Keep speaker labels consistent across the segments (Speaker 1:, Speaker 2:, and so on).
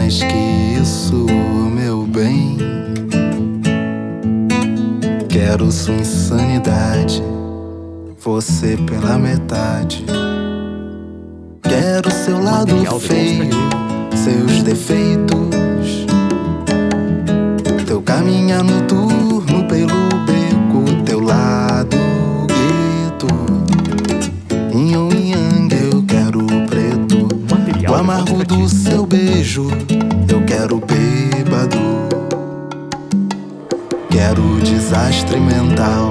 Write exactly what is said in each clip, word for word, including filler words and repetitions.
Speaker 1: mais que isso, meu bem. Quero sua insanidade, você pela metade. Quero seu lado feio, seus defeitos, teu caminhar noturno pelo beco, teu lado gueto. Yin ou yang, eu quero preto. O amargo do seu beijo, eu quero bêbado. Quero desastre mental.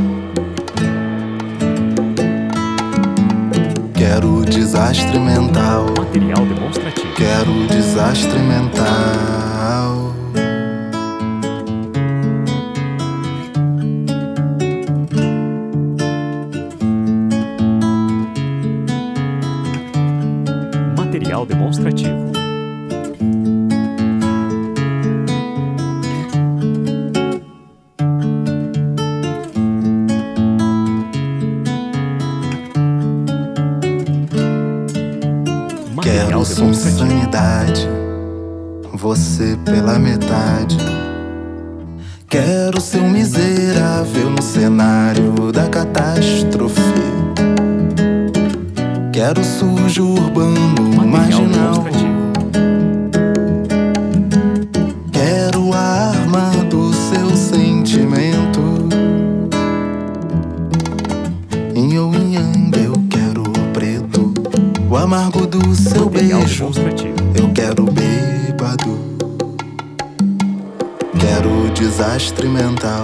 Speaker 1: Quero desastre mental.
Speaker 2: Material demonstrativo.
Speaker 1: Quero desastre mental.
Speaker 2: Material demonstrativo.
Speaker 1: Quero sua insanidade, você pela metade. Quero seu miserável no cenário da catástrofe. Quero sujo urbano marginal. Quero a arma do seu sentimento. Yin ou yang, eu quero preto. O amargo do seu beijo, eu quero bêbado. Quero desastre mental.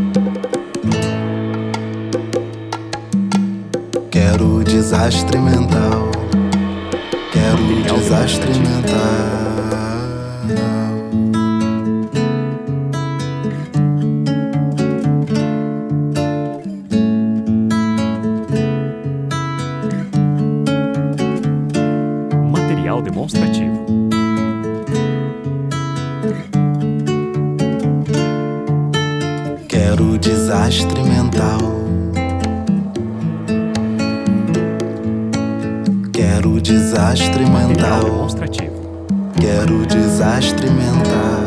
Speaker 1: Quero desastre mental. Quero desastre mental.
Speaker 2: Material demonstrativo.
Speaker 1: Quero desastre mental. Quero desastre mental.
Speaker 2: Material demonstrativo.
Speaker 1: Quero desastre mental.